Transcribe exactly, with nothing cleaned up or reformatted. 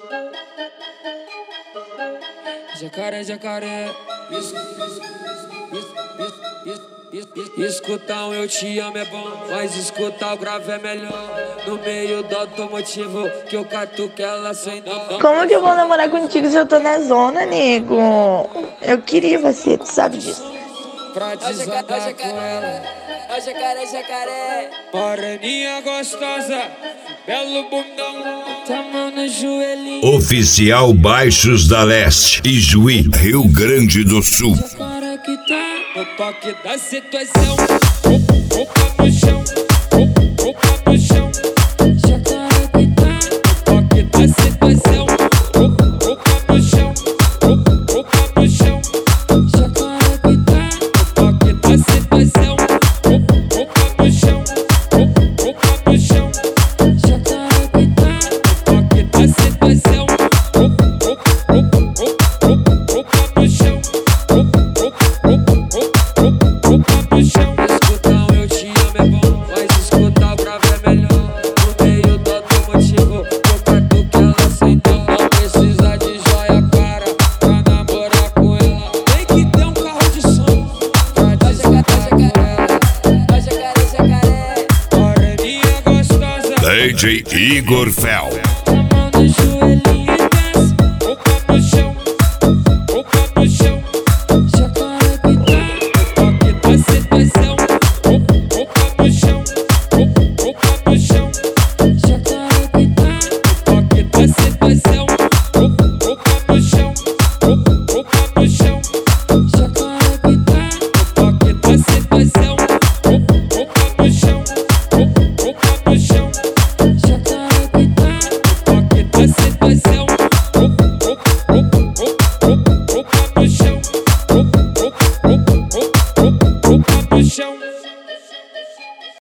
Jacaré, jacaré. Isso, isso, isso, isso, isso, isso. Escutar um eu te amo é bom, mas escutar o grave é melhor. No meio do automotivo que eu catuco ela sem dó. Como que eu vou namorar contigo se eu tô na zona, nego? Eu queria você, tu sabe disso. Pra desandar com ela. Ó jacaré, jacaré. Moreninha gostosa, belo bundão, tá mão no joelhinho. Oficial Baixos da Leste, Ijuí, Rio Grande do Sul. Jacaré que tá no toque da situação. Opa no chão, opa no chão. Jacaré que tá no toque da situação. Opa no chão, opa no chão. Jacaré que tá no toque da situação. Opa no chão, opa no chão. Jacaré que tá no toque da situação. Opa no chão, opa no chão. Escutar um eu te amo é bom, mas escutar o grave é melhor. No meio do automotivo, eu catuco ela sem dó. Não precisa de joia cara pra namorar com ela. Tem que ter um carro de som pra desandar com ela. Ó jacaré, jacaré. Moreninha gostosa, D J Igor Fel. tá mão no joelhinho e desce. Opa no chão, opa no chão. Jacaré que tá no toque da situação. Opa no chão, opa no chão. Jacaré que tá no toque da situação. Opa no chão, opa no chão. Jacaré que tá no toque da situação. Opa no chão, opa no chão. Jacaré que tá no toque da situação. Opa no chão, opa no chão.